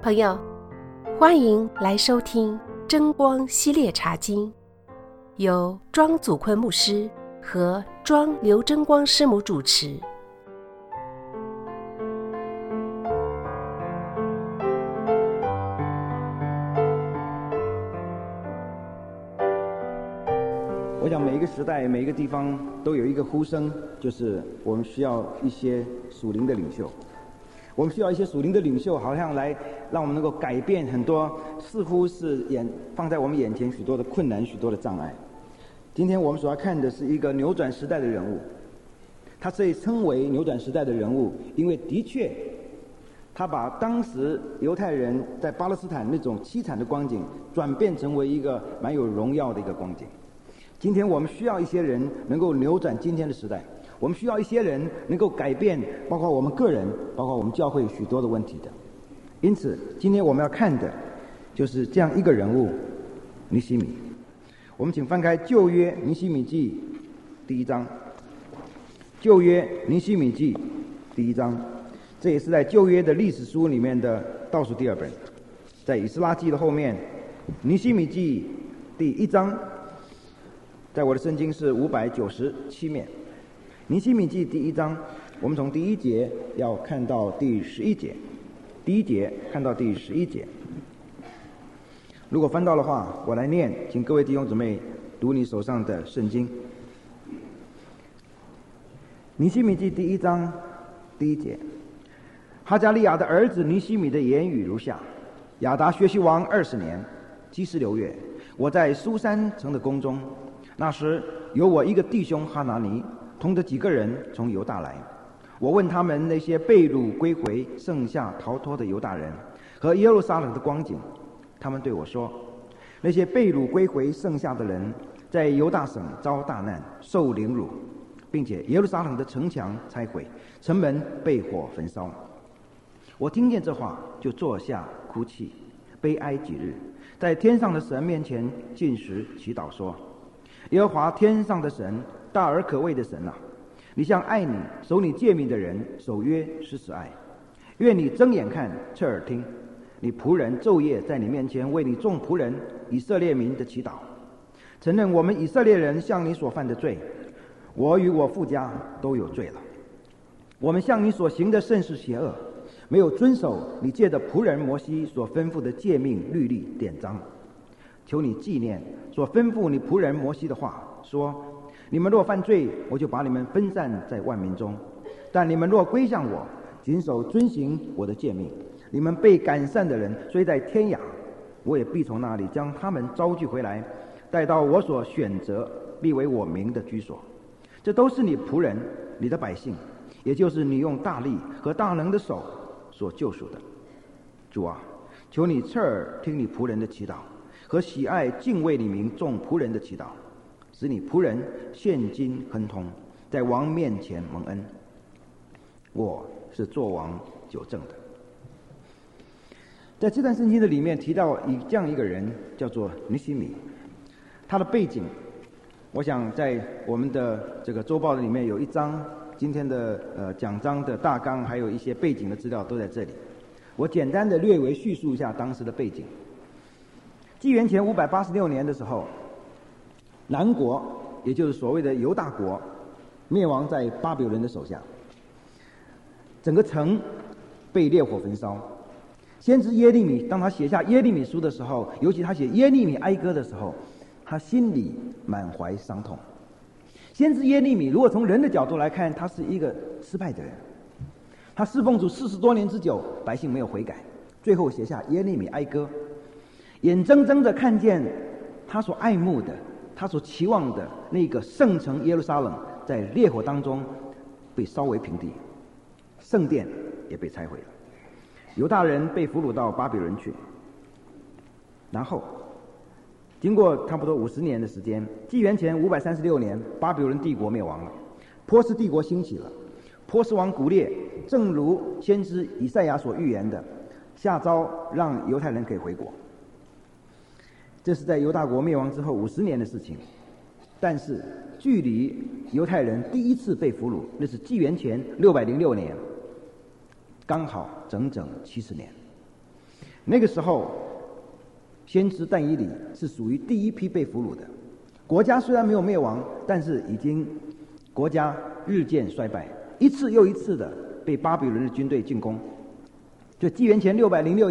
朋友，欢迎来收听真光系列茶经，由庄祖坤牧师和庄刘真光师母主持。 我想每一个时代每一个地方都有一个呼声，就是我们需要一些属灵的领袖，我们需要一些属灵的领袖，好像来让我们能够改变很多似乎是放在我们眼前许多的困难，许多的障碍。今天我们所要看的是一个扭转时代的人物，他被称为扭转时代的人物，因为的确他把当时犹太人在巴勒斯坦那种凄惨的光景转变成为一个蛮有荣耀的一个光景。今天我们需要一些人能够扭转今天的时代，我们需要一些人能够改变包括我们个人包括我们教会许多的问题的。因此今天我们要看的就是这样一个人物，尼希米。我们请翻开旧约尼希米记第1章，旧约尼希米记第1章，这也是在旧约的历史书里面的倒数第2本，在以斯拉记的后面。尼希米记第1章在我的圣经是597面。尼希米记第1章，我们从第1节要看到第11节，第1节看到第11节。如果翻到的话，我来念，请各位弟兄姊妹读你手上的圣经。尼希米记第1章第1节，哈加利亚的儿子尼希米的言语如下：亚达薛西王20年基斯流月，我在苏珊城的宫中，那时有我一个弟兄哈拿尼同着几个人从犹大来。我问他们那些被掳归回剩下逃脱的犹大人和耶路撒冷的光景，他们对我说，那些被掳归回剩下的人在犹大省遭大难，受凌辱，并且耶路撒冷的城墙拆毁，城门被火焚烧。我听见这话，就坐下哭泣悲哀几日，在天上的神面前禁食祈祷说，耶和华天上的神，大而可畏的神啊，你向爱你守你诫命的人守约施慈爱，愿你睁眼看侧耳听，你仆人昼夜在你面前为你众仆人以色列民的祈祷，承认我们以色列人向你所犯的罪，我与我父家都有罪了。我们向你所行的甚是邪恶，没有遵守你借着仆人摩西所吩咐的诫命律例典章。求你纪念所吩咐你仆人摩西的话，说，你们若犯罪，我就把你们分散在万民中，但你们若归向我，谨守遵行我的诫命，你们被赶散的人虽在天涯，我也必从那里将他们招聚回来，带到我所选择立为我名的居所。这都是你仆人你的百姓，也就是你用大力和大能的手所救赎的。主啊，求你侧耳听你仆人的祈祷，和喜爱敬畏你名众仆人的祈祷，使你仆人现今亨通，在王面前蒙恩。我是做王久正的。在这段圣经的里面提到这样一个人，叫做尼希米。他的背景，我想在我们的这个周报的里面有一章，今天的讲章的大纲，还有一些背景的资料都在这里。我简单的略微叙述一下当时的背景。纪元前586年的时候，南国也就是所谓的犹大国灭亡在巴比伦的手下，整个城被烈火焚烧。先知耶利米当他写下耶利米书的时候，尤其他写耶利米哀歌的时候，他心里满怀伤痛。先知耶利米如果从人的角度来看，他是一个失败的人，他侍奉主40多年之久，百姓没有悔改，最后写下耶利米哀歌，眼睁睁地看见他所爱慕的他所期望的那个圣城耶路撒冷在烈火当中被烧为平地，圣殿也被拆毁了，犹大人被俘虏到巴比伦去。然后经过差不多50年的时间，纪元前536年，巴比伦帝国灭亡了，波斯帝国兴起了。波斯王古列正如先知以赛亚所预言的，下诏让犹太人可以回国。这是在犹大国灭亡之后50年的事情，但是距离犹太人第一次被俘虏，那是纪元前606年，刚好整整70年。 那个时候，先知但以理是属于第一批被俘虏的。国家虽然没有灭亡，但是已经国家日渐衰败，一次又一次的被巴比伦的军队进攻。就纪元前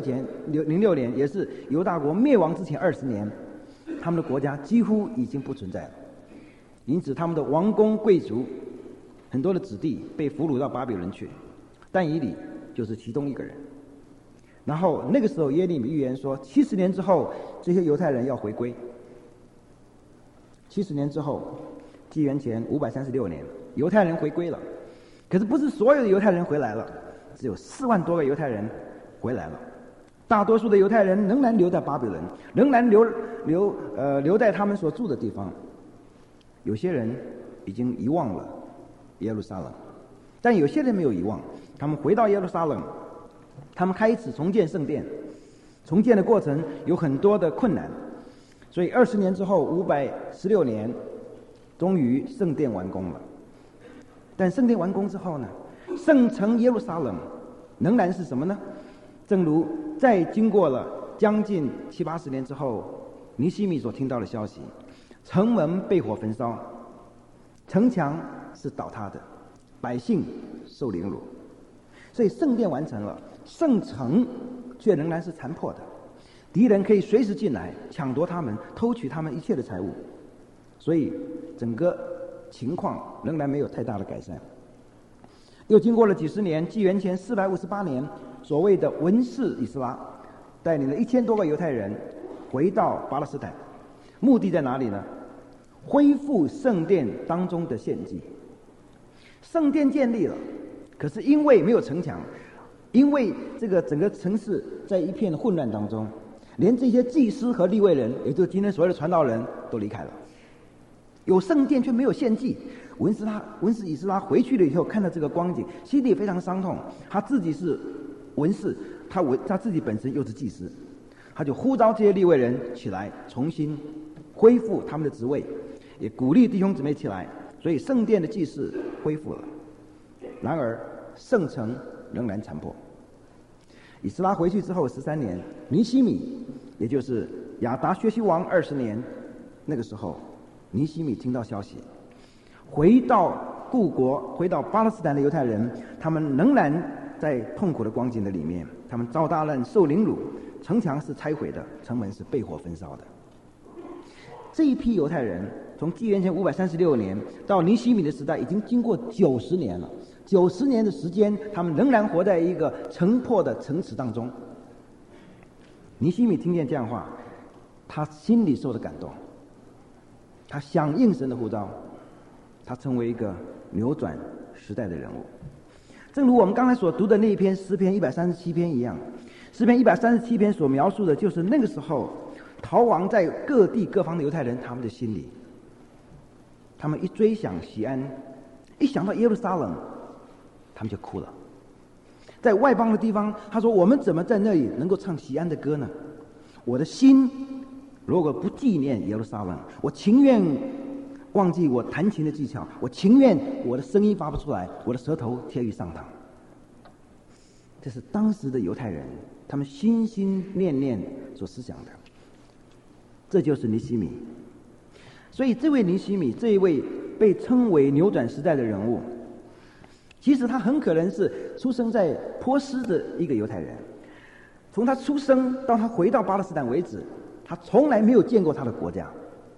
606年，也是犹大国灭亡之前20年，他们的国家几乎已经不存在了。因此，他们的王公贵族很多的子弟被俘虏到巴比伦去，但以理就是其中一个人。然后那个时候，耶利米预言说，70年之后，这些犹太人要回归。70年之后，纪元前536年，犹太人回归了。可是不是所有的犹太人回来了，只有4万多个犹太人回来了。大多数的犹太人仍然留在巴比伦，仍然留在他们所住的地方。有些人已经遗忘了耶路撒冷，但有些人没有遗忘，他们回到耶路撒冷，他们开始重建圣殿。重建的过程有很多的困难，所以20年之后，516年，终于圣殿完工了。但圣殿完工之后呢，圣城耶路撒冷仍然是什么呢？正如在经过了将近70-80年之后，尼希米所听到的消息，城门被火焚烧，城墙是倒塌的，百姓受凌辱。所以圣殿完成了，圣城却仍然是残破的，敌人可以随时进来抢夺他们，偷取他们一切的财物。所以整个情况仍然没有太大的改善。又经过了几十年，纪元前458年，所谓的文士以斯拉带领了1000多个犹太人回到巴勒斯坦，目的在哪里呢？恢复圣殿当中的献祭。圣殿建立了，可是因为没有城墙，因为这个整个城市在一片混乱当中，连这些祭司和利未人，也就是今天所谓的传道人都离开了。有圣殿却没有献祭，文士以斯拉回去了以后，看到这个光景，心里非常伤痛。他自己是文士，他自己本身又是祭司，他就呼召这些利未人起来，重新恢复他们的职位，也鼓励弟兄姊妹起来，所以圣殿的祭祀恢复了。然而圣城仍然残破。以斯拉回去之后13年，尼希米，也就是亚达薛西王20年，那个时候尼希米听到消息，回到故国，回到巴勒斯坦的犹太人，他们仍然在痛苦的光景的里面，他们遭大难，受凌辱，城墙是拆毁的，城门是被火焚烧的。这一批犹太人从纪元前536年到尼希米的时代，已经经过90年了。90年的时间，他们仍然活在一个城破的城池当中。尼希米听见这样的话，他心里受了感动，他响应神的呼召，他成为一个扭转时代的人物。正如我们刚才所读的那一篇诗篇137篇一样，诗篇137篇所描述的就是那个时候逃亡在各地各方的犹太人他们的心里。他们一追想锡安，一想到耶路撒冷，他们就哭了。在外邦的地方，他说，我们怎么在那里能够唱锡安的歌呢？我的心如果不纪念耶路撒冷，我情愿忘记我弹琴的技巧，我情愿我的声音发不出来，我的舌头贴于上膛。这是当时的犹太人他们心心念念所思想的。这就是尼希米。所以这位尼希米，这一位被称为扭转时代的人物，其实他很可能是出生在波斯的一个犹太人。从他出生到他回到巴勒斯坦为止，他从来没有见过他的国家。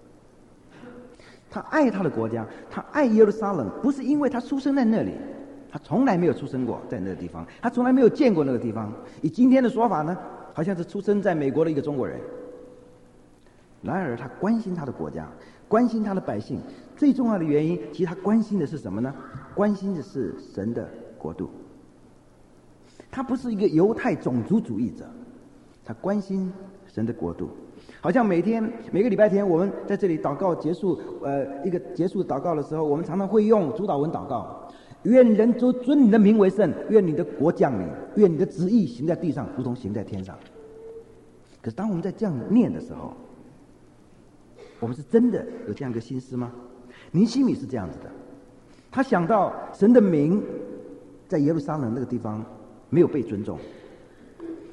他爱他的国家，他爱耶路撒冷，不是因为他出生在那里，他从来没有出生过在那个地方，他从来没有见过那个地方。以今天的说法呢，好像是出生在美国的一个中国人。然而他关心他的国家，关心他的百姓，最重要的原因，其实他关心的是什么呢？关心的是神的国度。他不是一个犹太种族主义者，他关心神的国度。好像每个礼拜天我们在这里祷告结束祷告的时候，我们常常会用主祷文祷告，愿人都尊你的名为圣，愿你的国降临，愿你的旨意行在地上如同行在天上。可是当我们在这样念的时候，我们是真的有这样一个心思吗？尼希米是这样子的，他想到神的名在耶路撒冷那个地方没有被尊重，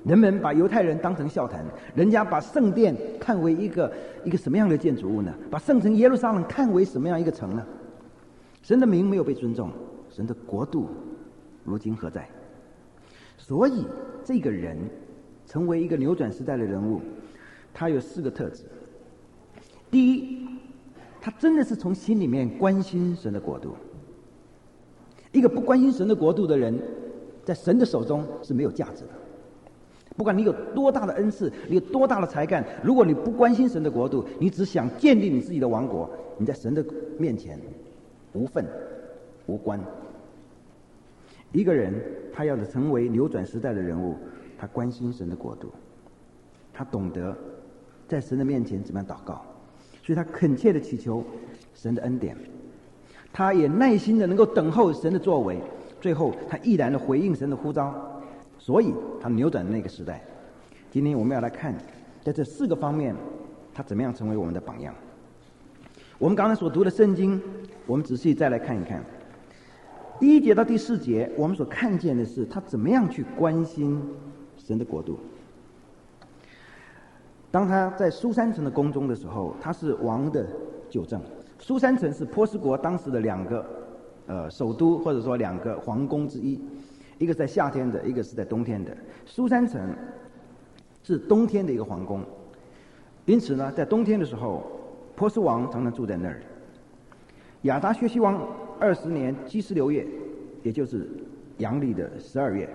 人们把犹太人当成笑谈，人家把圣殿看为一个什么样的建筑物呢？把圣城耶路撒冷看为什么样一个城呢？神的名没有被尊重，神的国度如今何在？所以这个人成为一个扭转时代的人物，他有4个特质。第一，他真的是从心里面关心神的国度。一个不关心神的国度的人，在神的手中是没有价值的。不管你有多大的恩赐，你有多大的才干，如果你不关心神的国度，你只想建立你自己的王国，你在神的面前无份无关。一个人他要成为扭转时代的人物，他关心神的国度，他懂得在神的面前怎么样祷告，所以他恳切的祈求神的恩典，他也耐心的能够等候神的作为，最后他毅然的回应神的呼召，所以他扭转了那个时代。今天我们要来看在这4个方面他怎么样成为我们的榜样。我们刚才所读的圣经，我们仔细再来看一看。第1节到第4节，我们所看见的是他怎么样去关心神的国度。当他在苏珊城的宫中的时候，他是王的纠正。苏珊城是波斯国当时的2个首都，或者说2个皇宫之一，一个是在夏天的，一个是在冬天的。苏珊城是冬天的一个皇宫，因此呢，在冬天的时候，波斯王常常住在那儿。亚达薛西王20年基斯流月，也就是阳历的12月，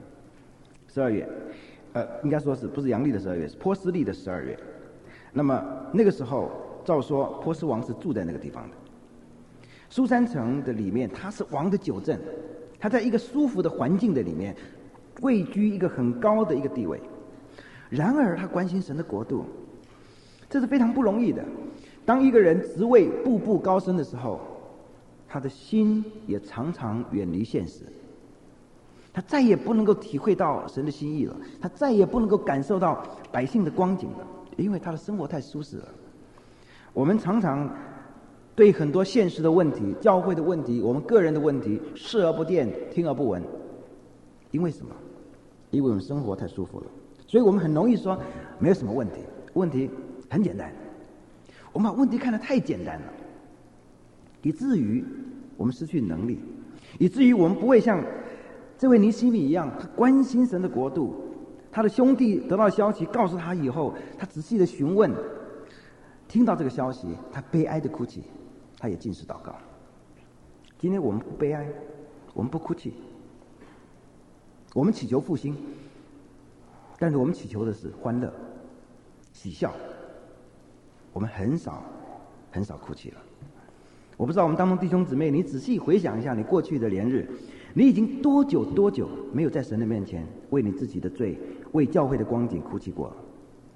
应该说是不是阳历的12月，是波斯历的12月。那么那个时候，照说波斯王是住在那个地方的。苏珊城的里面，他是王的九正，他在一个舒服的环境的里面，位居一个很高的一个地位。然而，他关心神的国度，这是非常不容易的。当一个人职位步步高升的时候，他的心也常常远离现实，他再也不能够体会到神的心意了，他再也不能够感受到百姓的光景了，因为他的生活太舒适了。我们常常对很多现实的问题、教会的问题、我们个人的问题视而不见、听而不闻。因为什么？因为我们生活太舒服了，所以我们很容易说没有什么问题，问题很简单。我们把问题看得太简单了，以至于我们失去能力，以至于我们不会像这位尼希米一样，他关心神的国度。他的兄弟得到消息告诉他以后，他仔细的询问，听到这个消息，他悲哀的哭泣，他也禁食祷告。今天我们不悲哀，我们不哭泣，我们祈求复兴，但是我们祈求的是欢乐、喜笑。我们很少哭泣了。我不知道我们当中弟兄姊妹，你仔细回想一下你过去的连日，你已经多久没有在神的面前为你自己的罪、为教会的光景哭泣过了？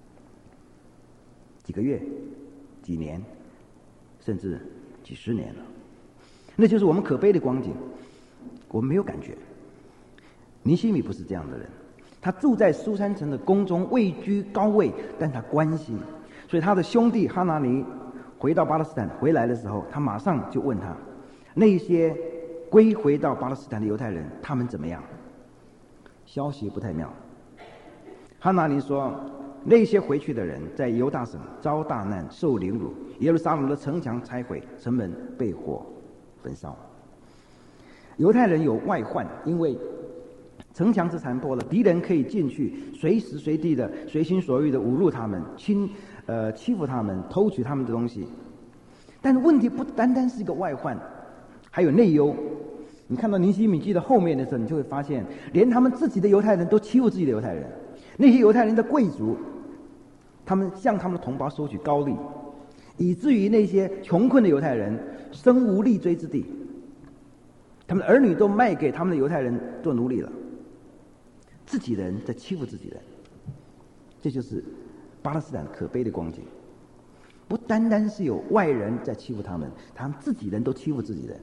几个月、几年，甚至几十年了。那就是我们可悲的光景，我们没有感觉。尼希米不是这样的人，他住在苏珊城的宫中，位居高位，但他关心。所以他的兄弟哈拿尼回到巴勒斯坦回来的时候，他马上就问他，那些归回到巴勒斯坦的犹太人他们怎么样？消息不太妙。哈拿尼说，那些回去的人在犹大省遭大难，受凌辱，耶路撒冷的城墙拆毁，城门被火焚烧。犹太人有外患，因为城墙是残破了，敌人可以进去，随时随地的随心所欲的侮辱他们，欺负他们，偷取他们的东西。但是问题不单单是一个外患，还有内忧。你看到尼希米记的后面的时候，你就会发现，连他们自己的犹太人都欺负自己的犹太人。那些犹太人的贵族，他们向他们的同胞收取高利，以至于那些穷困的犹太人身无立锥之地，他们的儿女都卖给他们的犹太人做奴隶了。自己人在欺负自己人，这就是巴勒斯坦可悲的光景。不单单是有外人在欺负他们，他们自己人都欺负自己人。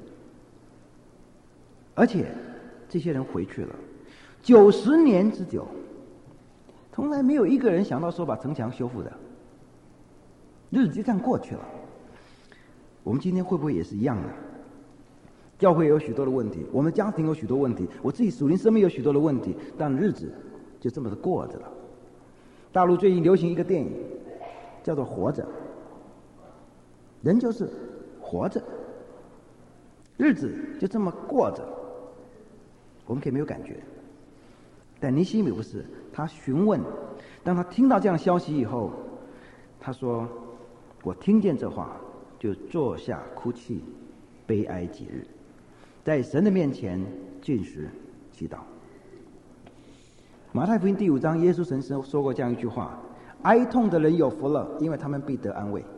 而且这些人回去了90年之久，从来没有一个人想到说把城墙修复的，日子就这样过去了。我们今天会不会也是一样的？教会有许多的问题，我们家庭有许多问题，我自己属灵生命有许多的问题，但日子就这么的过着了。大陆最近流行一个电影，叫做《活着》，人就是活着，日子就这么过着，我们可以没有感觉。但尼西米不是，他询问，当他听到这样的消息以后，他说：“我听见这话，就坐下哭泣，悲哀几日，在神的面前禁食祈祷。”马太福音第5章，耶稣神说过这样一句话：“哀痛的人有福了，因为他们必得安慰。”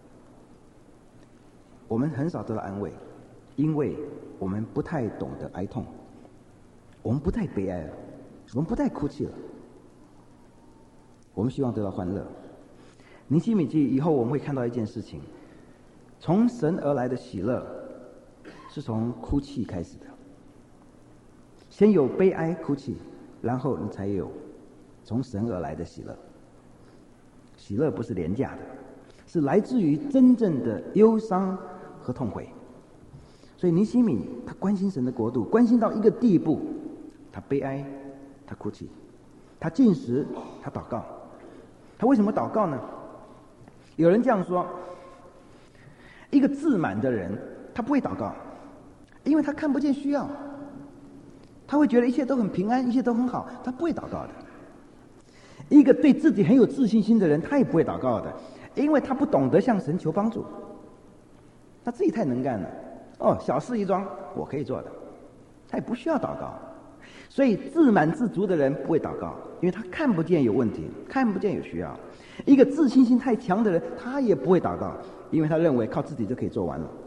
我们很少得到安慰，因为我们不太懂得哀痛，我们不太悲哀了，我们不太哭泣了，我们希望得到欢乐。尼希米记以后我们会看到一件事情，从神而来的喜乐是从哭泣开始的，先有悲哀哭泣，然后你才有从神而来的喜乐。喜乐不是廉价的，是来自于真正的忧伤和痛悔。所以尼希米他关心神的国度，关心到一个地步，他悲哀，他哭泣，他禁食，他祷告。他为什么祷告呢？有人这样说，一个自满的人他不会祷告，因为他看不见需要，他会觉得一切都很平安，一切都很好，他不会祷告的。一个对自己很有自信心的人，他也不会祷告的，因为他不懂得向神求帮助，他自己太能干了，小事一桩我可以做的，他也不需要祷告。所以自满自足的人不会祷告，因为他看不见有问题，看不见有需要。一个自信心太强的人，他也不会祷告，因为他认为靠自己就可以做完了。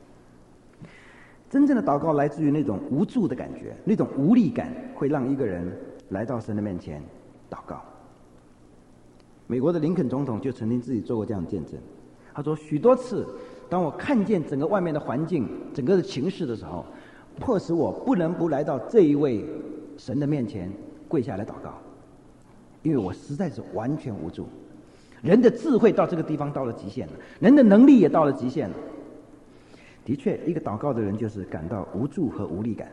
真正的祷告来自于那种无助的感觉，那种无力感会让一个人来到神的面前祷告。美国的林肯总统就曾经自己做过这样的见证，他说许多次当我看见整个外面的环境，整个的情势的时候，迫使我不能不来到这一位神的面前跪下来祷告，因为我实在是完全无助。人的智慧到这个地方到了极限了，人的能力也到了极限了。的确，一个祷告的人就是感到无助和无力感。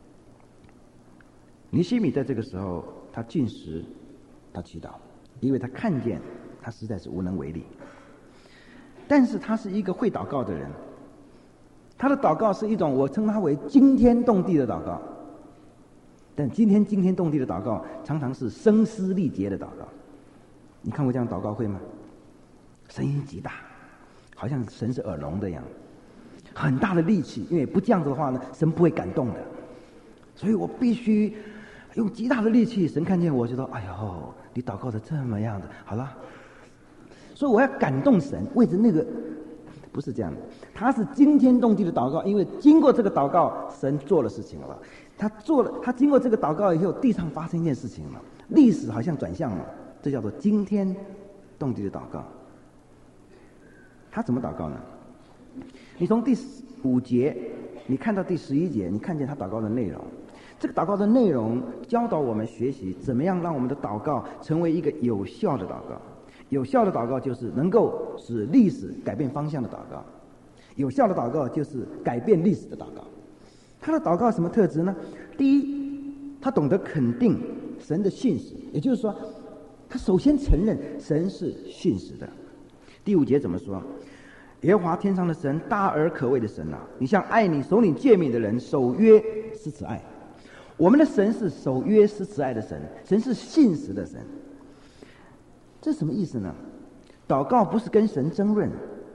尼希米在这个时候，他禁食，他祈祷，因为他看见他实在是无能为力。但是他是一个会祷告的人，他的祷告是一种我称它为惊天动地的祷告。但今天惊天动地的祷告常常是声嘶力竭的祷告。你看过这样祷告会吗？声音极大，好像神是耳聋的一样，很大的力气，因为不这样子的话呢，神不会感动的。所以我必须用极大的力气，神看见我就说：“哎呦，你祷告的这么样的，好了。”所以我要感动神，为着那个不是这样的，他是惊天动地的祷告，因为经过这个祷告，神做了事情了。他经过这个祷告以后，地上发生一件事情了，历史好像转向了，这叫做惊天动地的祷告。他怎么祷告呢？你从第5节，你看到第11节，你看见他祷告的内容。这个祷告的内容教导我们学习怎么样让我们的祷告成为一个有效的祷告。有效的祷告就是能够使历史改变方向的祷告，有效的祷告就是改变历史的祷告。他的祷告什么特质呢？第一，他懂得肯定神的信实，也就是说他首先承认神是信实的。第5节怎么说？耶和华天上的神，大而可畏的神啊，你向爱你守你诫命的人守约施慈爱。我们的神是守约施慈爱的神，神是信实的神。这是什么意思呢？祷告不是跟神争论，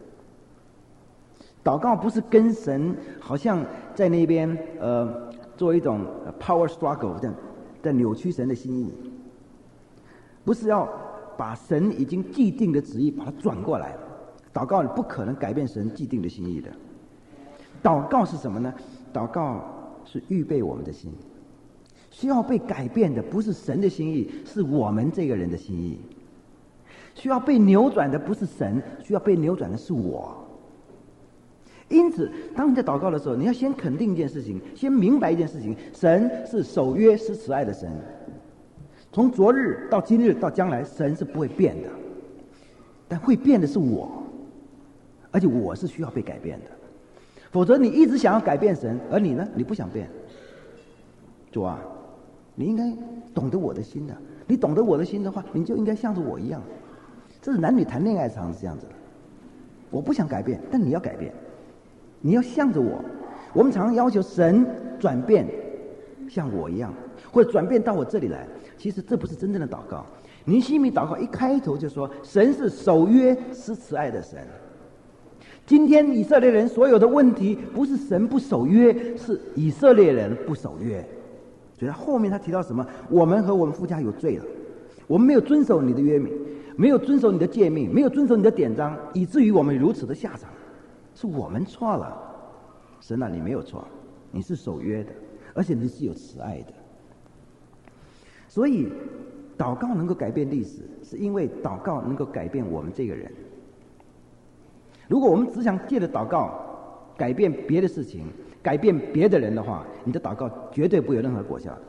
祷告不是跟神好像在那边做一种power struggle 这样在扭曲神的心意，不是要把神已经既定的旨意把它转过来。祷告不可能改变神既定的心意的。祷告是什么呢？祷告是预备我们的心，需要被改变的不是神的心意，是我们这个人的心意。需要被扭转的不是神，需要被扭转的是我。因此当你在祷告的时候，你要先肯定一件事情，先明白一件事情，神是守约施慈爱的神。从昨日到今日到将来，神是不会变的，但会变的是我，而且我是需要被改变的。否则你一直想要改变神，而你呢，你不想变。主啊， 你应该懂得我的心的。你懂得我的心的话，你就应该像着我一样。这是男女谈恋爱常是这样子的。我不想改变，但你要改变，你要向着我。我们常常要求神转变，像我一样，或者转变到我这里来。其实这不是真正的祷告。尼希米祷告一开头就说，神是守约施慈爱的神。今天以色列人所有的问题，不是神不守约，是以色列人不守约。所以后面他提到什么？我们和我们父家有罪了，我们没有遵守你的约命，没有遵守你的诫命，没有遵守你的典章，以至于我们如此的下场，是我们错了。神啊，你没有错，你是守约的，而且你是有慈爱的。所以祷告能够改变历史，是因为祷告能够改变我们这个人。如果我们只想借着祷告改变别的事情，改变别的人的话，你的祷告绝对不会有任何果效。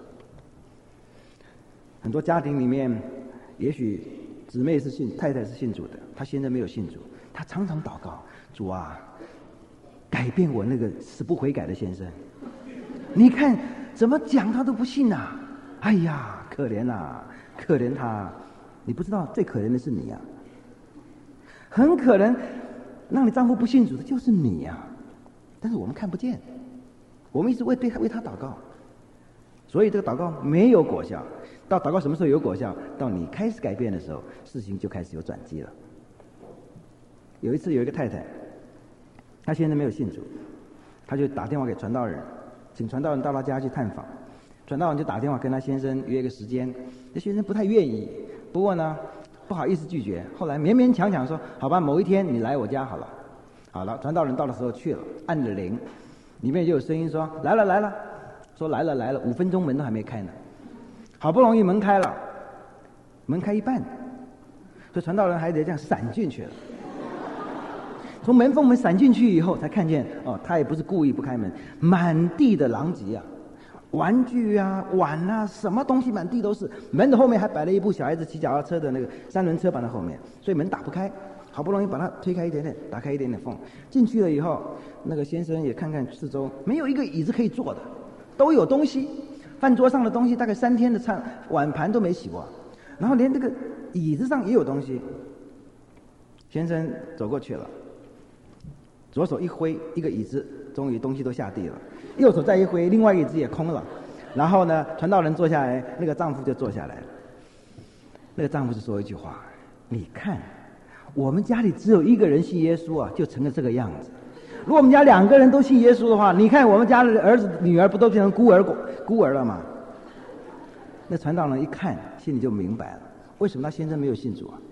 很多家庭里面，也许姊妹是太太是信主的，她先生没有信主，她常常祷告，主啊，改变我那个死不悔改的先生。你看怎么讲他都不信啊！哎呀，可怜啊，可怜他！你不知道最可怜的是你啊，很可能让你丈夫不信主的就是你啊，但是我们看不见，我们一直为他祷告，所以这个祷告没有果效。到祷告什么时候有果效？到你开始改变的时候，事情就开始有转机了。有一次有一个太太，她先生没有信主，她就打电话给传道人，请传道人到她家去探访。传道人就打电话跟她先生约一个时间，那先生不太愿意，不过呢不好意思拒绝，后来勉勉强强说好吧，某一天你来我家好了。好了，传道人到的时候去了，按了铃，里面就有声音说来了来了，说来了来了，5分钟门都还没开呢。好不容易门开了，门开一半，所以传道人还得这样闪进去了。从门缝闪进去以后，才看见哦，他也不是故意不开门，满地的狼藉啊，玩具啊、碗啊，什么东西满地都是。门的后面还摆了一部小孩子骑脚踏车的那个3轮车摆在后面，所以门打不开。好不容易把它推开一点点，打开一点点缝，进去了以后，那个先生也看看四周，没有一个椅子可以坐的，都有东西，饭桌上的东西大概3天的碗盘都没洗过，然后连这个椅子上也有东西。先生走过去了，左手一挥，一个椅子终于东西都下地了，右手再一挥，另外一个椅子也空了。然后呢，传道人坐下来，那个丈夫就坐下来了。那个丈夫就说一句话：你看我们家里只有一个人信耶稣啊，就成了这个样子。如果我们家2个人都信耶稣的话，你看我们家的儿子女儿不都变成孤儿了吗？那传道人一看，心里就明白了，为什么他先生没有信主啊？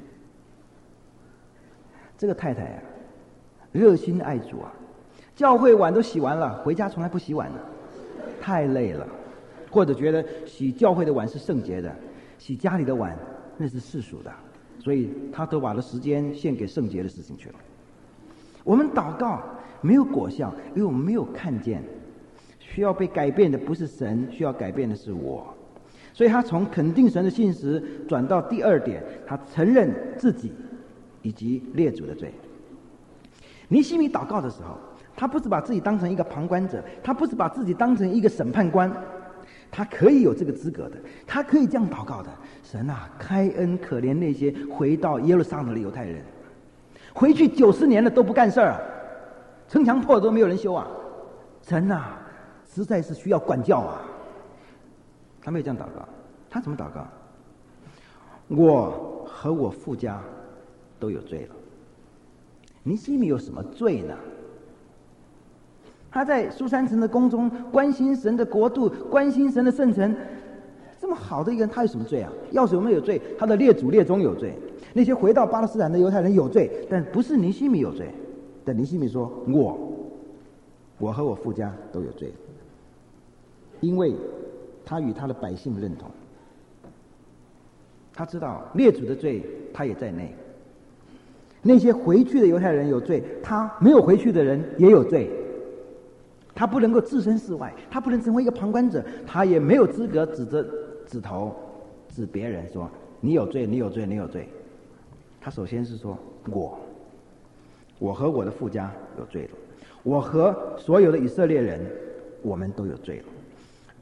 这个太太啊，热心爱主啊，教会碗都洗完了，回家从来不洗碗了，太累了，或者觉得洗教会的碗是圣洁的，洗家里的碗那是世俗的。所以他都把了时间献给圣洁的事情去了。我们祷告没有果效，因为我们没有看见。需要被改变的不是神，需要改变的是我。所以他从肯定神的信实转到第2点，他承认自己以及列祖的罪。尼希米祷告的时候，他不是把自己当成一个旁观者，他不是把自己当成一个审判官，他可以有这个资格的，他可以这样祷告的：神啊，开恩可怜那些回到耶路撒冷的犹太人，回去90年了都不干事儿啊，城墙破了都没有人修啊，神啊，实在是需要管教啊。他没有这样祷告，他怎么祷告？我和我父家都有罪了。尼希米有什么罪呢？他在书珊城的宫中关心神的国度，关心神的圣城，这么好的一个人，他有什么罪啊？要是有没有罪，他的列祖列宗有罪，那些回到巴勒斯坦的犹太人有罪，但不是尼希米有罪。但尼希米说：我和我父家都有罪，因为他与他的百姓认同，他知道列祖的罪他也在内，那些回去的犹太人有罪，他没有回去的人也有罪。他不能够置身事外，他不能成为一个旁观者，他也没有资格指头指别人说你有罪，你有罪，你有罪。他首先是说我和我的父家有罪了，我和所有的以色列人，我们都有罪了。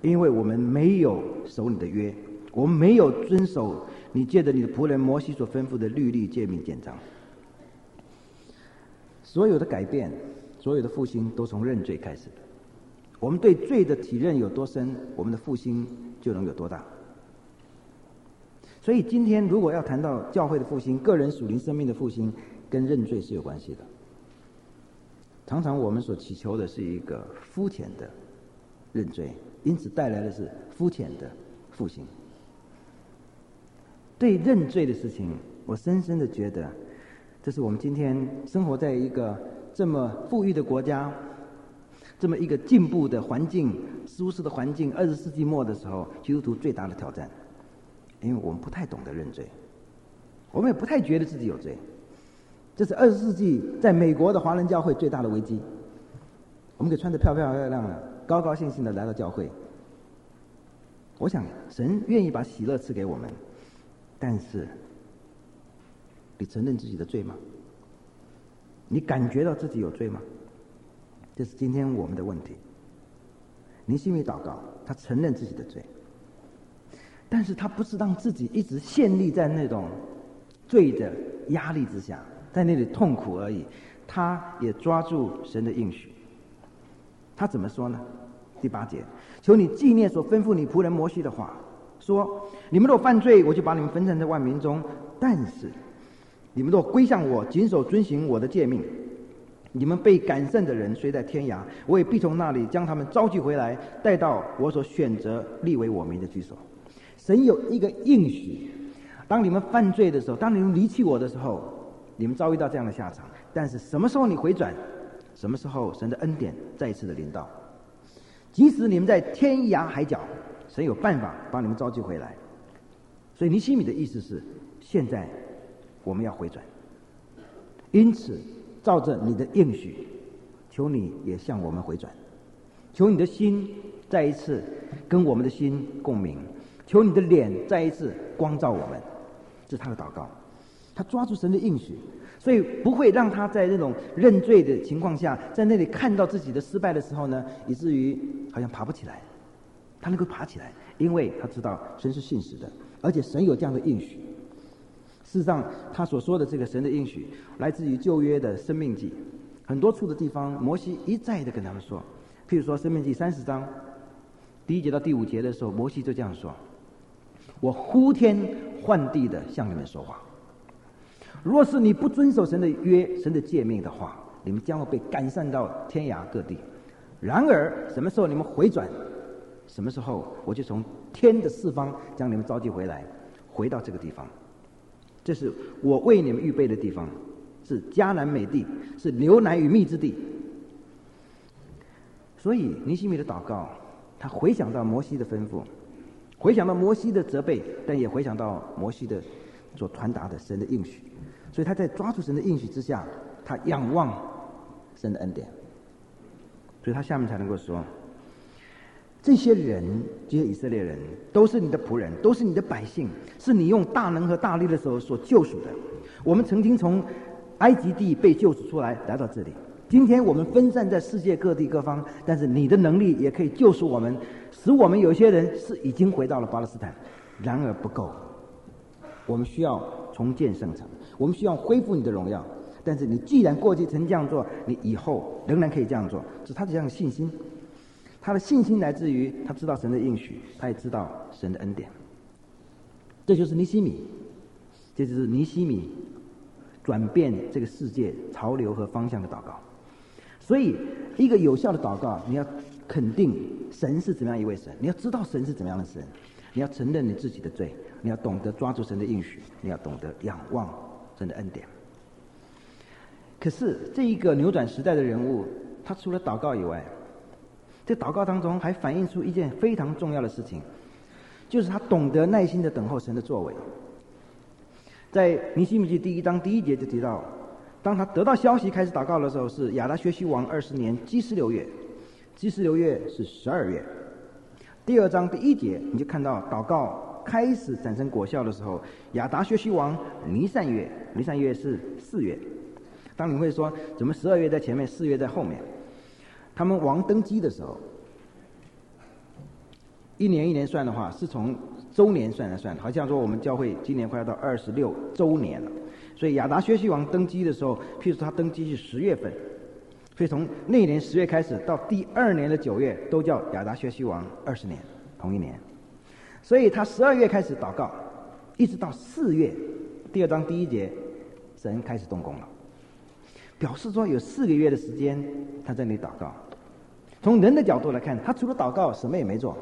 因为我们没有守你的约，我们没有遵守你借着你的仆人摩西所吩咐的律例诫命典章。所有的改变，所有的复兴都从认罪开始的。我们对罪的体认有多深，我们的复兴就能有多大。所以今天如果要谈到教会的复兴，个人属灵生命的复兴，跟认罪是有关系的。常常我们所祈求的是一个肤浅的认罪，因此带来的是肤浅的复兴。对认罪的事情，我深深的觉得，这是我们今天生活在一个这么富裕的国家，这么一个进步的环境、舒适的环境，20世纪末的时候，基督徒最大的挑战。因为我们不太懂得认罪，我们也不太觉得自己有罪。这是20世纪在美国的华人教会最大的危机。我们可以穿得漂漂亮亮的，高高兴兴的来到教会。我想神愿意把喜乐赐给我们，但是你承认自己的罪吗？你感觉到自己有罪吗？这是今天我们的问题。尼希米祷告，他承认自己的罪，但是他不是让自己一直陷立在那种罪的压力之下，在那里痛苦而已。他也抓住神的应许。他怎么说呢？第8节，求你纪念所吩咐你仆人摩西的话，说：你们若犯罪，我就把你们分散在万民中；但是你们若归向我，谨守遵行我的诫命，你们被赶散的人虽在天涯，我也必从那里将他们招聚回来，带到我所选择立为我名的居所。神有一个应许，当你们犯罪的时候，当你们离弃我的时候，你们遭遇到这样的下场。但是什么时候你回转，什么时候神的恩典再一次的临到。即使你们在天涯海角，神有办法把你们招聚回来。所以尼希米的意思是，现在我们要回转。因此照着你的应许，求你也向我们回转，求你的心再一次跟我们的心共鸣，求你的脸再一次光照我们。这是他的祷告，他抓住神的应许，所以不会让他在那种认罪的情况下，在那里看到自己的失败的时候呢，以至于好像爬不起来。他能够爬起来，因为他知道神是信实的，而且神有这样的应许。事实上他所说的这个神的应许来自于旧约的申命记，很多处的地方摩西一再的跟他们说。譬如说申命记30章第1节到第5节的时候，摩西就这样说：我呼天唤地的向你们说话，若是你不遵守神的约、神的诫命的话，你们将会被赶散到天涯各地。然而什么时候你们回转，什么时候我就从天的四方将你们召集回来，回到这个地方。这是我为你们预备的地方，是迦南美地，是流奶与蜜之地。所以尼希米的祷告，他回想到摩西的吩咐，回想到摩西的责备，但也回想到摩西的所传达的神的应许。所以他在抓住神的应许之下，他仰望神的恩典。所以他下面才能够说，这些人，这些以色列人都是你的仆人，都是你的百姓，是你用大能和大力的时候所救赎的。我们曾经从埃及地被救赎出来，来到这里。今天我们分散在世界各地各方，但是你的能力也可以救赎我们，使我们有些人是已经回到了巴勒斯坦，然而不够。我们需要重建圣城，我们需要恢复你的荣耀。但是你既然过去曾这样做，你以后仍然可以这样做，是他的这样的信心。他的信心来自于他知道神的应许，他也知道神的恩典。这就是尼希米，这就是尼希米转变这个世界潮流和方向的祷告。所以一个有效的祷告，你要肯定神是怎么样一位神，你要知道神是怎么样的神，你要承认你自己的罪，你要懂得抓住神的应许，你要懂得仰望神的恩典。可是这一个扭转时代的人物，他除了祷告以外，在祷告当中还反映出一件非常重要的事情，就是他懂得耐心的等候神的作为。在尼希米记第1章第1节就提到，当他得到消息开始祷告的时候，是亚达薛西王20年基斯流月，基斯流月是12月。第2章第1节你就看到祷告开始产生果效的时候，亚达薛西王尼散月，尼散月是4月。当你会说怎么12月在前面，4月在后面？他们王登基的时候， 一年一年算的话，是从周年算来算，好像说我们教会今年快要到26周年了。所以亚达薛西王登基的时候，譬如说他登基是10月份，所以从那一年10月开始到第2年的9月，都叫亚达薛西王20年，同一年。所以他12月开始祷告，一直到4月，第2章第1节，神开始动工了，表示说有4个月的时间他在那里祷告。从人的角度来看，他除了祷告什么也没做。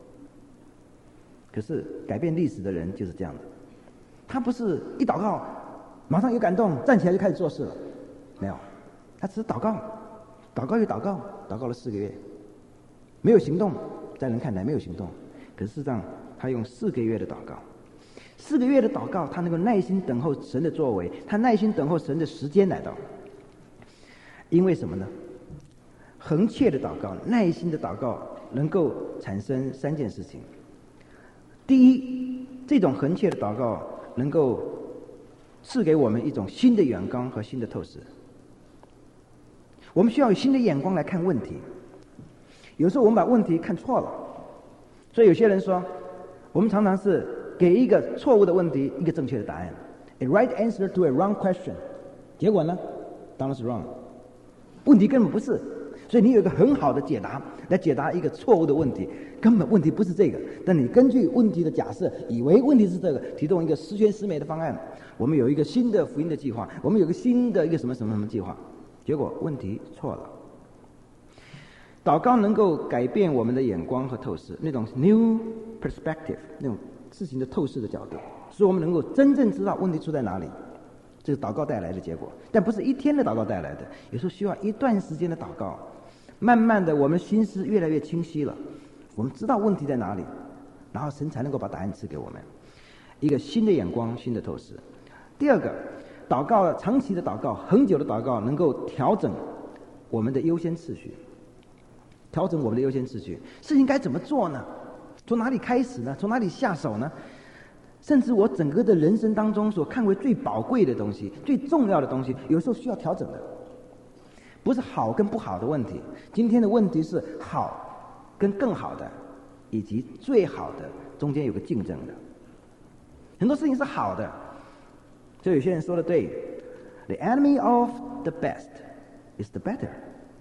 可是改变历史的人就是这样的，他不是一祷告马上有感动站起来就开始做事了，没有，他只是祷告，祷告又祷告，祷告了4个月，没有行动，在人看来没有行动，可是事实上他用4个月的祷告，4个月的祷告，他能够耐心等候神的作为，他耐心等候神的时间来到。因为什么呢？恒切的祷告，耐心的祷告能够产生3件事情。第一，这种恒切的祷告能够赐给我们一种新的眼光和新的透视。我们需要有新的眼光来看问题，有时候我们把问题看错了，所以有些人说，我们常常是给一个错误的问题一个正确的答案 ，a right answer to a wrong question， 结果呢，当然是 wrong， 问题根本不是。所以你有一个很好的解答来解答一个错误的问题，根本问题不是这个，但你根据问题的假设以为问题是这个，提供一个十全十美的方案。我们有一个新的福音的计划，我们有个新的一个什么什么什么计划，结果问题错了。祷告能够改变我们的眼光和透视，那种 new perspective， 那种事情的透视的角度，使我们能够真正知道问题出在哪里。这是祷告带来的结果，但不是一天的祷告带来的，有时候需要一段时间的祷告。慢慢的，我们心思越来越清晰了，我们知道问题在哪里，然后神才能够把答案赐给我们，一个新的眼光，新的透视。第二个，祷告长期的祷告，很久的祷告，能够调整我们的优先次序，调整我们的优先次序。事情该怎么做呢？从哪里开始呢？从哪里下手呢？甚至我整个的人生当中所看为最宝贵的东西、最重要的东西，有时候需要调整的。不是好跟不好的问题，今天的问题是好跟更好的，以及最好的中间有个竞争的。很多事情是好的，就有些人说的对 ，The enemy of the best is the better。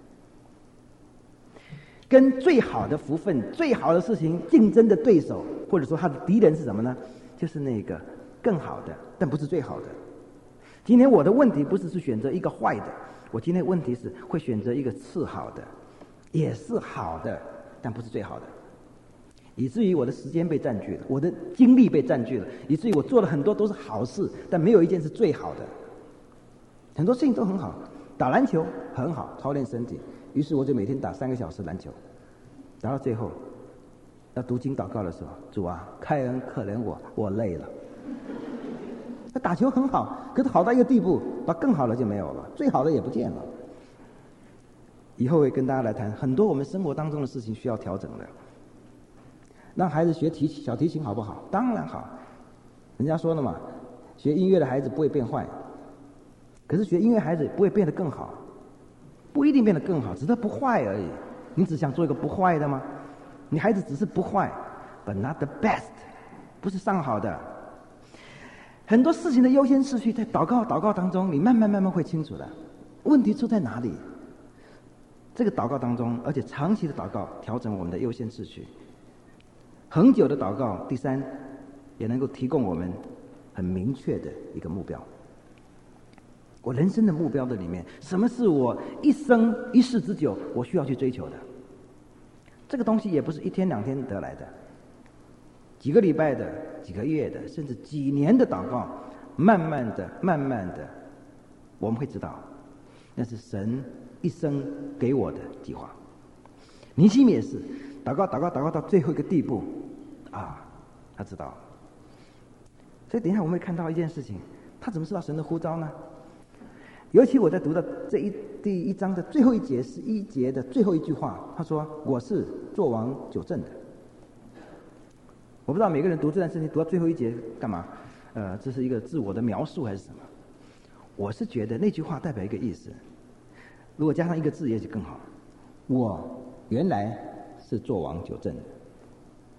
跟最好的福分、最好的事情竞争的对手，或者说他的敌人是什么呢？就是那个更好的，但不是最好的。今天我的问题不是去选择一个坏的。我今天问题是会选择一个次好的，也是好的，但不是最好的，以至于我的时间被占据了，我的精力被占据了，以至于我做了很多都是好事，但没有一件是最好的。很多事情都很好，打篮球很好，操练身体，于是我就每天打3个小时篮球，打到最后要读经祷告的时候，主啊，开恩可怜我，我累了。打球很好，可是好到一个地步，把更好的就没有了，最好的也不见了。以后会跟大家来谈很多我们生活当中的事情需要调整的。让孩子学小提琴好不好？当然好。人家说了嘛，学音乐的孩子不会变坏，可是学音乐孩子不会变得更好，不一定变得更好，只是不坏而已。你只想做一个不坏的吗？你孩子只是不坏 ，but not the best， 不是上好的。很多事情的优先次序在祷告当中，你慢慢会清楚的。问题出在哪里？这个祷告当中，而且长期的祷告，调整我们的优先次序。恒久的祷告，第3，也能够提供我们很明确的一个目标。我人生的目标的里面，什么是我一生一世之久我需要去追求的？这个东西也不是1天2天得来的。几个礼拜的、几个月的，甚至几年的祷告，慢慢的，我们会知道，那是神一生给我的计划。尼希米也是祷告到最后一个地步，他知道。所以等一下我们会看到一件事情，他怎么知道神的呼召呢？尤其我在读到第1章的最后一节11节的最后一句话，他说：“我是作王久正的。”我不知道每个人读这段圣经读到最后一节干嘛？这是一个自我的描述还是什么？我是觉得那句话代表一个意思，如果加上一个字也许更好。我原来是作王久正的，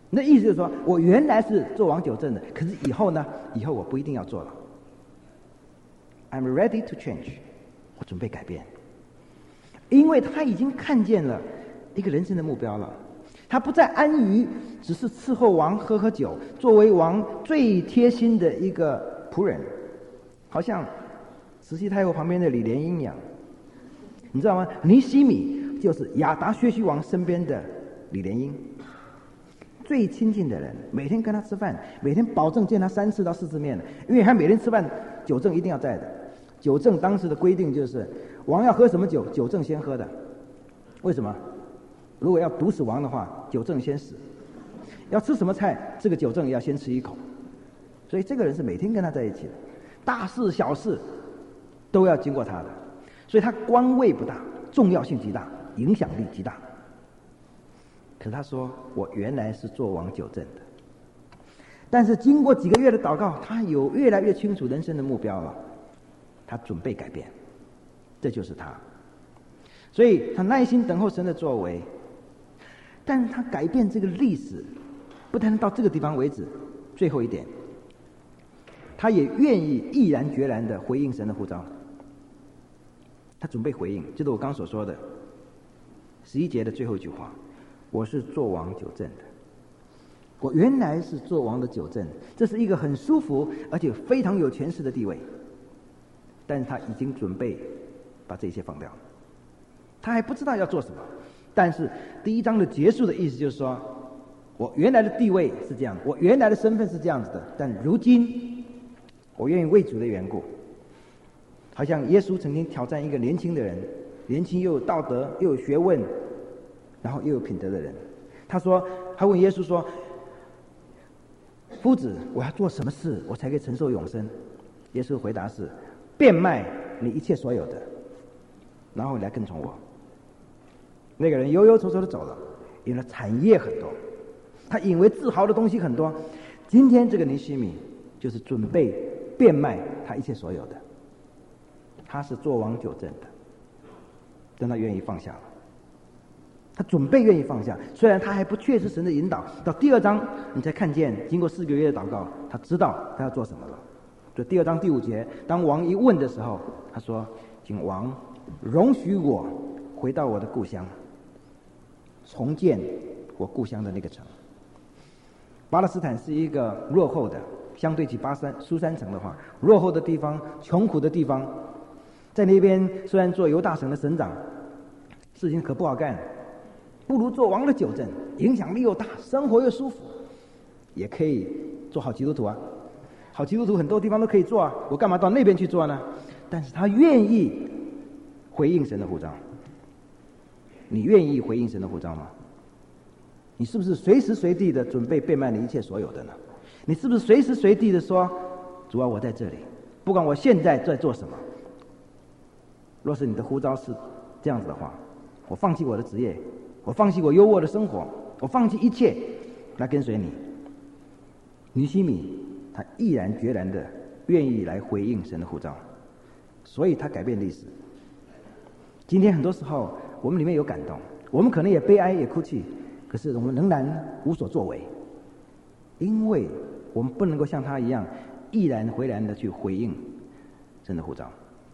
那意思就是说，我原来是做王九正的，可是以后呢？以后我不一定要做了。I'm ready to change， 我准备改变，因为他已经看见了一个人生的目标了。他不再安于只是伺候王喝喝酒，作为王最贴心的一个仆人，好像慈禧太后旁边的李莲英一样，你知道吗？尼西米就是亚达薛西王身边的李莲英，最亲近的人，每天跟他吃饭，每天保证见他3次到4次面的，因为他每天吃饭酒政一定要在的。酒政当时的规定就是，王要喝什么酒，酒政先喝的。为什么？如果要毒死王的话，酒政先死；要吃什么菜，这个酒政也要先吃一口。所以这个人是每天跟他在一起的，大事小事都要经过他的，所以他官位不大，重要性极大，影响力极大。可是他说，我原来是做王九正的，但是经过几个月的祷告，他有越来越清楚人生的目标了，他准备改变，这就是他。所以他耐心等候神的作为，但是他改变这个历史不单到这个地方为止。最后一点，他也愿意毅然决然的回应神的呼召，他准备回应，就是我刚所说的11节的最后一句话，我是做王九正的，我原来是做王的九正，这是一个很舒服而且非常有权势的地位，但是他已经准备把这一切放掉，他还不知道要做什么。但是第1章的结束的意思就是说，我原来的地位是这样，我原来的身份是这样子的，但如今我愿意为主的缘故，好像耶稣曾经挑战一个年轻的人，年轻又有道德又有学问，然后又有品德的人。他问耶稣说，夫子，我要做什么事我才可以承受永生？耶稣回答是，变卖你一切所有的，然后来跟从我。那个人忧忧愁愁的走了，因为他产业很多，他以为自豪的东西很多。今天这个尼西米就是准备变卖他一切所有的，他是做王九正的，但他愿意放下了，他准备愿意放下。虽然他还不确实神的引导，到第2章你才看见，经过4个月的祷告，他知道他要做什么了。就第2章第5节，当王一问的时候，他说，请王容许我回到我的故乡，重建我故乡的那个城。巴勒斯坦是一个落后的，相对起苏珊城的话，落后的地方，穷苦的地方，在那边虽然做犹大省的省长，事情可不好干，不如做王的九正，影响力又大，生活又舒服，也可以做好基督徒啊。好基督徒很多地方都可以做啊，我干嘛到那边去做呢？但是他愿意回应神的呼召。你愿意回应神的呼召吗？你是不是随时随地的准备变卖你一切所有的呢？你是不是随时随地的说，主啊，我在这里，不管我现在在做什么。若是你的呼召是这样子的话，我放弃我的职业，我放弃我优渥的生活，我放弃一切来跟随你。尼西米他毅然决然的愿意来回应神的呼召，所以他改变历史。今天很多时候我们里面有感动，我们可能也悲哀也哭泣，可是我们仍然无所作为，因为我们不能够像他一样毅然回然的去回应神的呼召。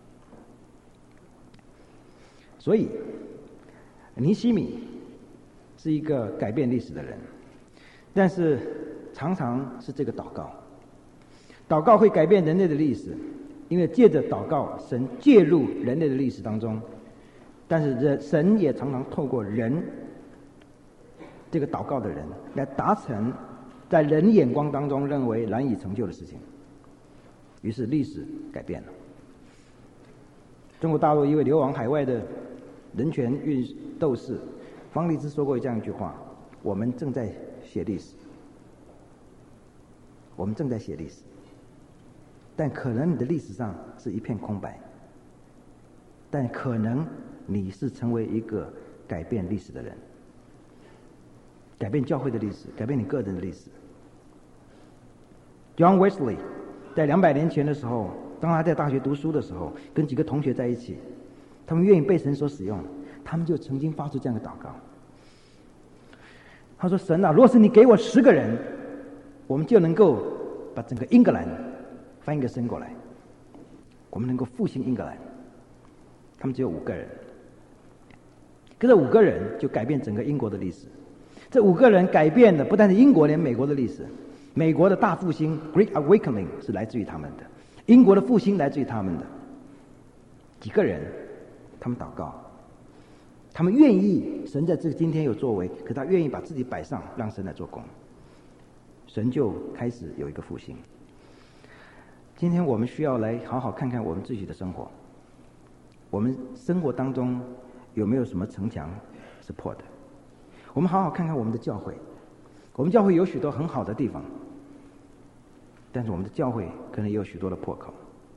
所以尼西米是一个改变历史的人，但是常常是这个祷告会改变人类的历史，因为借着祷告，神介入人类的历史当中，但是神也常常透过人，这个祷告的人，来达成在人眼光当中认为难以成就的事情，于是历史改变了。中国大陆一位流亡海外的人权运斗士方励之说过这样一句话，我们正在写历史，我们正在写历史，但可能你的历史上是一片空白，但可能你是成为一个改变历史的人，改变教会的历史，改变你个人的历史。John Wesley 在200年前的时候，当他在大学读书的时候，跟几个同学在一起，他们愿意被神所使用，他们就曾经发出这样的祷告： 他说：“神啊，若是你给我10个人，我们就能够把整个英格兰翻一个身过来，我们能够复兴英格兰。”他们只有5个人，可这5个人就改变整个英国的历史。这5个人改变的不但是英国，连美国的历史。美国的大复兴 （Great Awakening） 是来自于他们的，英国的复兴来自于他们的。几个人，他们祷告，他们愿意神在这个今天有作为，可他愿意把自己摆上，让神来做工，神就开始有一个复兴。今天我们需要来好好看看我们自己的生活。我们生活当中有没有什么城墙是破的？我们好好看看我们的教会。我们教会有许多很好的地方，但是我们的教会可能也有许多的破口。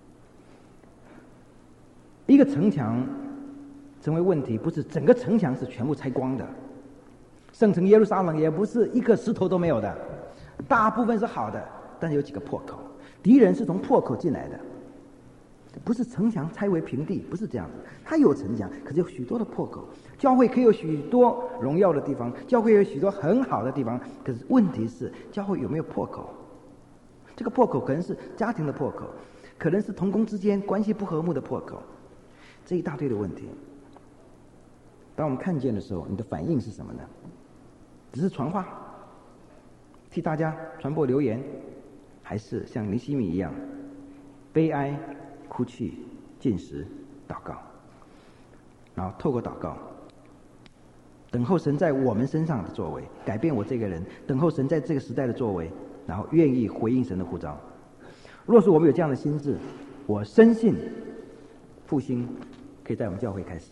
一个城墙成为问题，不是整个城墙是全部拆光的。圣城耶路撒冷也不是一个石头都没有的，大部分是好的，但是有几个破口。敌人是从破口进来的，不是城墙拆为平地，不是这样子。它有城墙，可是有许多的破口。教会可以有许多荣耀的地方，教会有许多很好的地方，可是问题是教会有没有破口？这个破口可能是家庭的破口，可能是同工之间关系不和睦的破口，这一大堆的问题。当我们看见的时候，你的反应是什么呢？只是传话，替大家传播流言，还是像尼希米一样悲哀、哭泣、进食、祷告，然后透过祷告等候神在我们身上的作为，改变我这个人，等候神在这个时代的作为，然后愿意回应神的呼召。若是我们有这样的心志，我深信复兴可以在我们教会开始。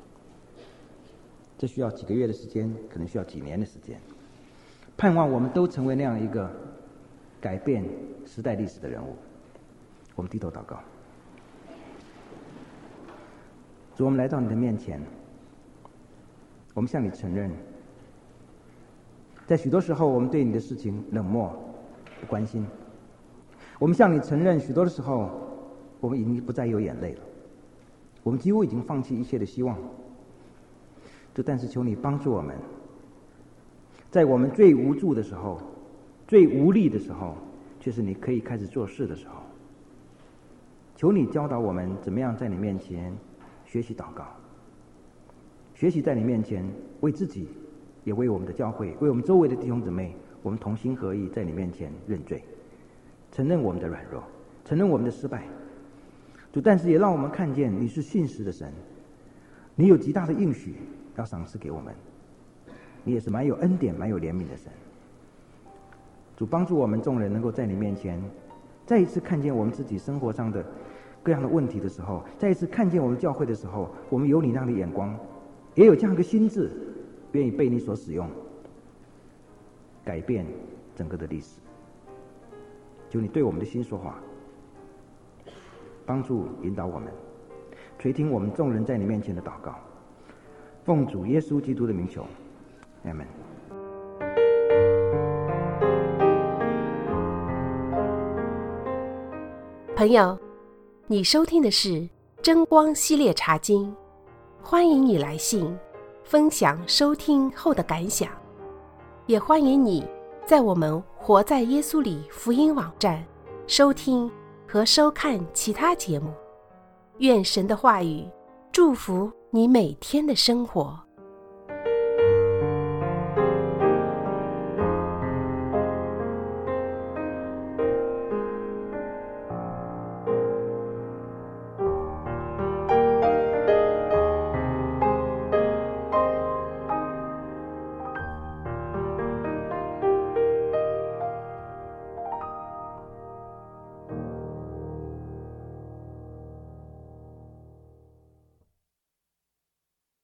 这需要几个月的时间，可能需要几年的时间。盼望我们都成为那样一个改变时代历史的人物。我们低头祷告。主，我们来到你的面前，我们向你承认，在许多时候我们对你的事情冷漠不关心。我们向你承认，许多的时候我们已经不再有眼泪了，我们几乎已经放弃一切的希望。但是求你帮助我们，在我们最无助的时候，最无力的时候，却是你可以开始做事的时候。求你教导我们怎么样在你面前学习祷告，学习在你面前为自己，也为我们的教会，为我们周围的弟兄姊妹，我们同心合意在你面前认罪，承认我们的软弱，承认我们的失败。主，但是也让我们看见你是信实的神，你有极大的应许要赏赐给我们，你也是蛮有恩典蛮有怜悯的神。主，帮助我们众人能够在你面前再一次看见我们自己生活上的各样的问题的时候，再一次看见我们教会的时候，我们有你那样的眼光，也有这样一个心智，愿意被你所使用，改变整个的历史。求你对我们的心说话，帮助引导我们，垂听我们众人在你面前的祷告，奉主耶稣基督的名求，阿们。 朋友，你收听的是真光系列茶经，欢迎你来信分享收听后的感想，也欢迎你在我们活在耶稣里福音网站收听和收看其他节目。愿神的话语祝福你每天的生活。